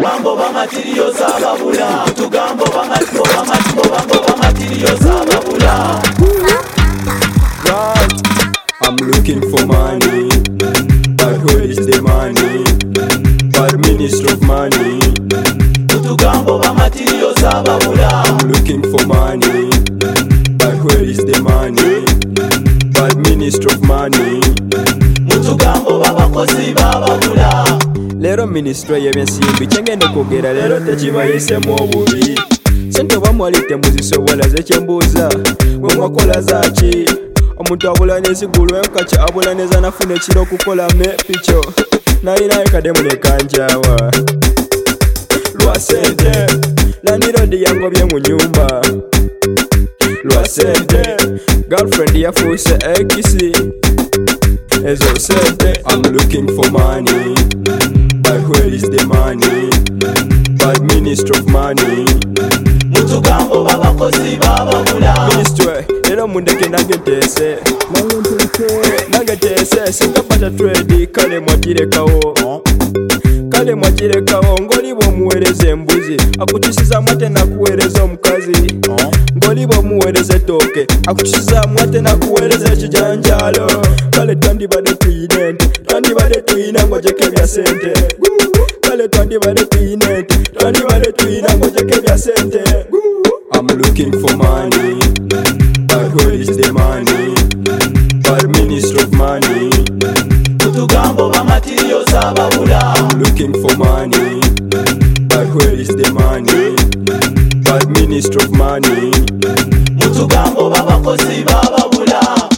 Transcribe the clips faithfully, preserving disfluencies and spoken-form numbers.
mutugambo bamateriyo zababula mutugambo bamateriyo bamateriyo zababula. Right, I'm looking for money, but where is the money? But Minister of Money. Mutugambo bamateriyo zababula. I'm looking for money, but where is the money? But Minister of Money. Mutugambo babakozi bababula. Lero Ministry y'ebyensimbi kyengenda okwogera lero tekibayisemu obubi. Sente bamwalite muzisobola zekyembuuza bwe mwakola zaaki. Omuntu abula n'ezigulu enkakya abula neza nafuna ekiro okukola mepikyo nalinayo kademu nekanjawa lwa sente landirodi yangobye mu nyumba lwa sente girlfriend yafuuse ekisi ezo sente. I'm looking for money, but where is the money? But Minister of Money. Mutugambo babakozi bababula. Ministry lero mundeke nange nteese nange nteese singapata trade kale mwagirekawo kale mwagirekawo ng'oli bw'omuweereza embuzi akukisizaamu ate nakuweereza omukazi ng'oli bw'omuweereza ettooke akukisizaamu ate nakuweereza ekijanjaalo. Kale twandibadde tuyina ente twandibadde tuyina ng'ogyeko ebya sente kale twandibadde tuyina ente twandibadde tuyina ng'ogyeko ebya sente. I'm looking for money, but where is the money? But Minister of Money. Mutugambo bamateriyo zababula. I'm looking for money, but where is the money? But Minister of Money. Mutugambo babakozi bababula.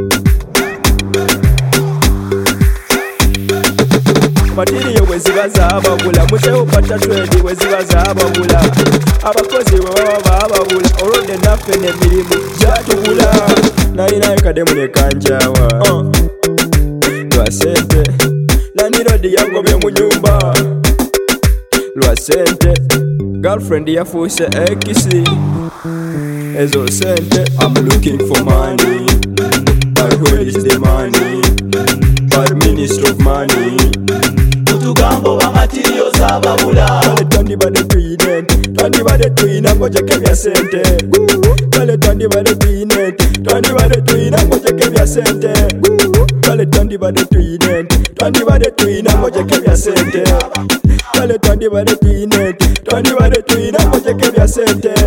Materiyo bwe ziba zaababula mutewo pata trade bwe ziba zaababula abakozi bwe baba baababula olwodde naffe n'emirimu gyatubula nalinayo kademu nekanjawa lwa sente landirodi yangobye mu nyumba lwa sente girlfriend yafuuse ekisi ezo sente. I'm looking for money, but where is the money? But Minister of Money. Mutugambo bamateriyo zababula. Kale twandibadde tuyina ente twandibadde tuyina ng'ogyeko ebya sente kale twandibadde tuyina ente twandibadde tuyina ng'ogyeko ebya sente kale twandibadde tuyina ente twandibadde tuyina ng'ogyeko ebya sente kale twandibadde tuyina ente twandibadde tuyina ng'ogyeko ebya sente.